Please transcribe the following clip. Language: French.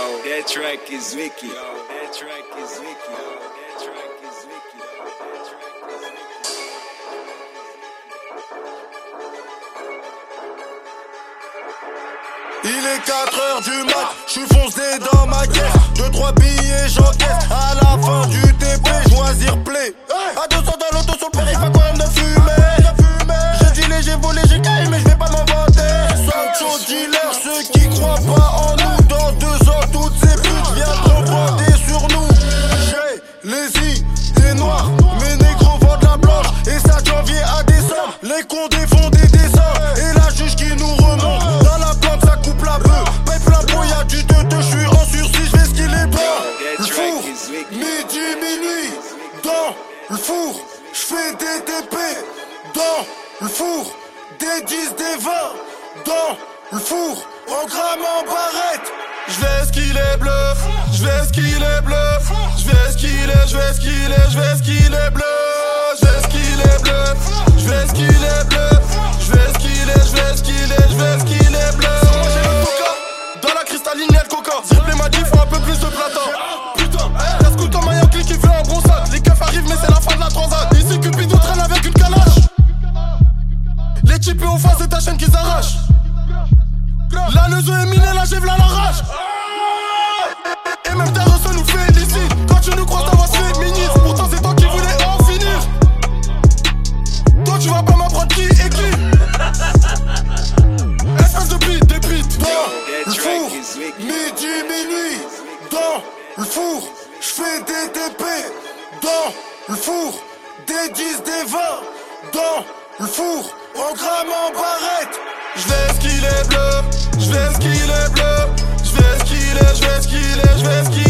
that track is wicked. Yo, that track is wicked. Yo, that track is wicked. Yo, that track is wicked. Il est 4h du mat, j'suis foncé dans ma caisse. 2-3 billets j'encaisse, à la fin du TP, choisir play. À 200 dans l'auto sur le périph', pas quand même de fumer. J'ai dealé, j'ai volé, j'ai caillé, mais j'vais pas m'en vanter. Sancho dealer, ceux qui croient pas en nous. Dans 2 ans, toutes ces putes viendront bander sur nous. J'ai les idées noires, mes négros vendent la blanche. Et ça de janvier à décembre, les condés font des dessins. Et la juge qui nous remonte, dans la plante ça coupe la bœuf. Paye plein pot, y'a du 2-2, j'suis en sursis, j'vais skiller blanc. Le four, midi, minuit, dans le four, j'fais des TP. Dans le four, des 10, des 20. Dans le four, en gramme, en barrette. J'vais skiller bluff, j'vais skiller bluff. J'vais skiller bluff. J'vais skiller bluff, j'vais skiller bluff. J'vais skiller bluff. Moi j'ai le coca, dans la cristalline y'a le coca. Zirplé m'a dit faut un peu plus de platin. Putain, y'a ce couteau maillot qui fait un bon sac. Les keufs arrivent mais c'est la fin de la transat. Ici Cupidou traîne avec une calache. Les types en face de ta chaîne qu'ils arrachent. La neuzo est minée, la gève la rage. Et même ta reçu nous félicite. Quand tu nous croises ta voix se féminise. Pourtant c'est toi qui voulais en finir. Toi tu vas pas m'apprendre qui est qui. Espèce de bite, des bites. Dans le four, midi, minuit. Dans le four, j'fais des TP. Dans le four, des 10, des 20. Dans le four, en gramme, en barrette. J'vais skiller bleu, j'vais skiller bleu. J'vais skiller, j'vais skiller, j'vais skiller.